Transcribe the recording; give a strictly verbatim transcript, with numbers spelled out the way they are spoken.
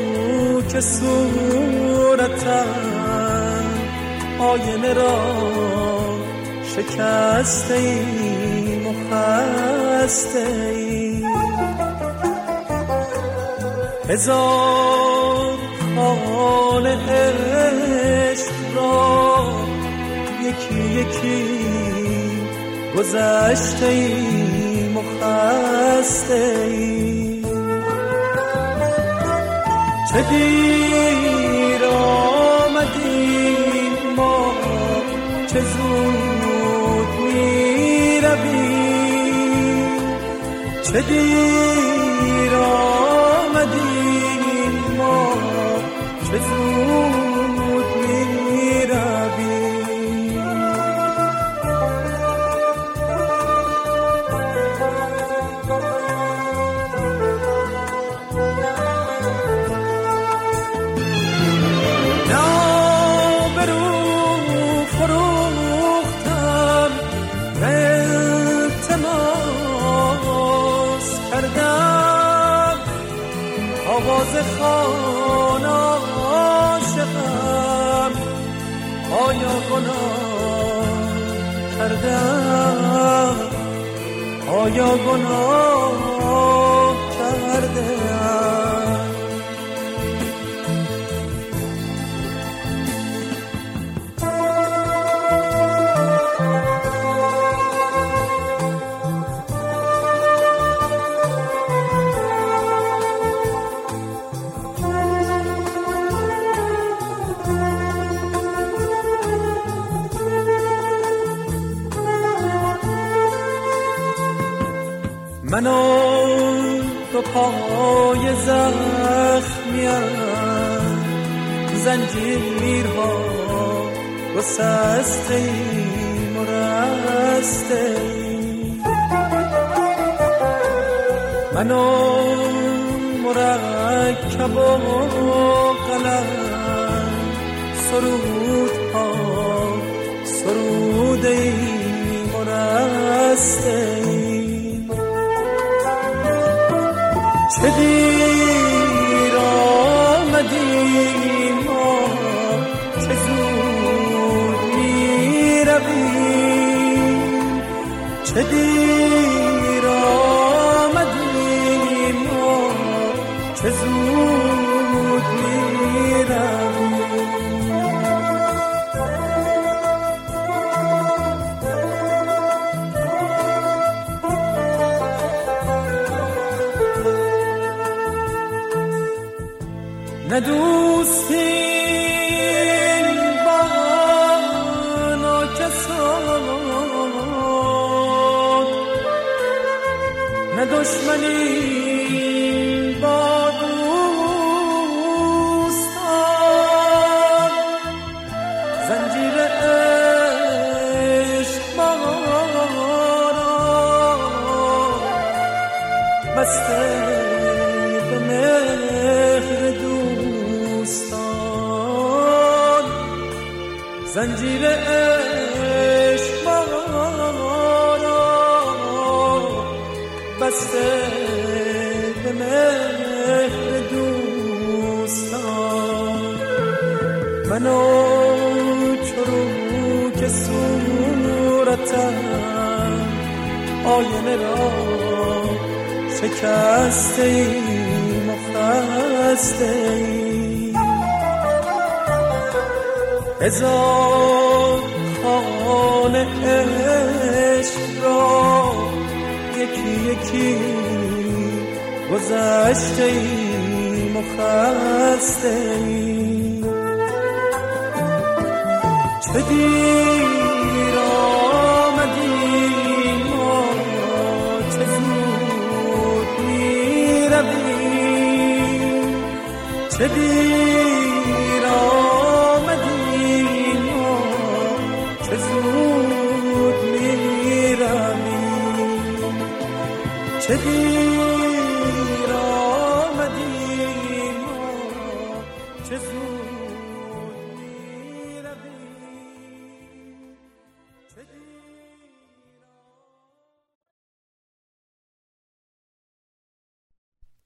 که صورتم آینه را شکسته ایم و خسته ایم. هزار خانه عشق را یکی یکی گذشته ایم و خسته ایم. چه دیر آمدیم ما، چه زود می رویم. چه دیر آمدیم ما، چه زود می رویم. آواز خوان عاشقم، آیا گناه کردم؟ آیا گناه کردم؟ من و تو پای زخمیم، زنجیرها گسسته ایم و رسته ایم. من و مرکب و قلم سرودها سروده ایم و رسته ایم. چه دیر آمدیم ما، چه زود می رویم. چه دیر آمدیم ما، چه زود می رویم. نه دوستیم با ناکسان، نه دشمنیم با دوستان. زنجیر عشق ما را بسته به مهر دوستان. زنجیر عشق ما را بسته به مهر دوستان. منو چرو که صورتم آینه را شکسته ایم و خسته ایم. هزار خانه عشق را یکی یکی گذشته ایم و خسته ایم. چه دیر آمدیم ما، چه زود می رویم. چه دیر آمدیم ما، چه زود می رویم. چه دیر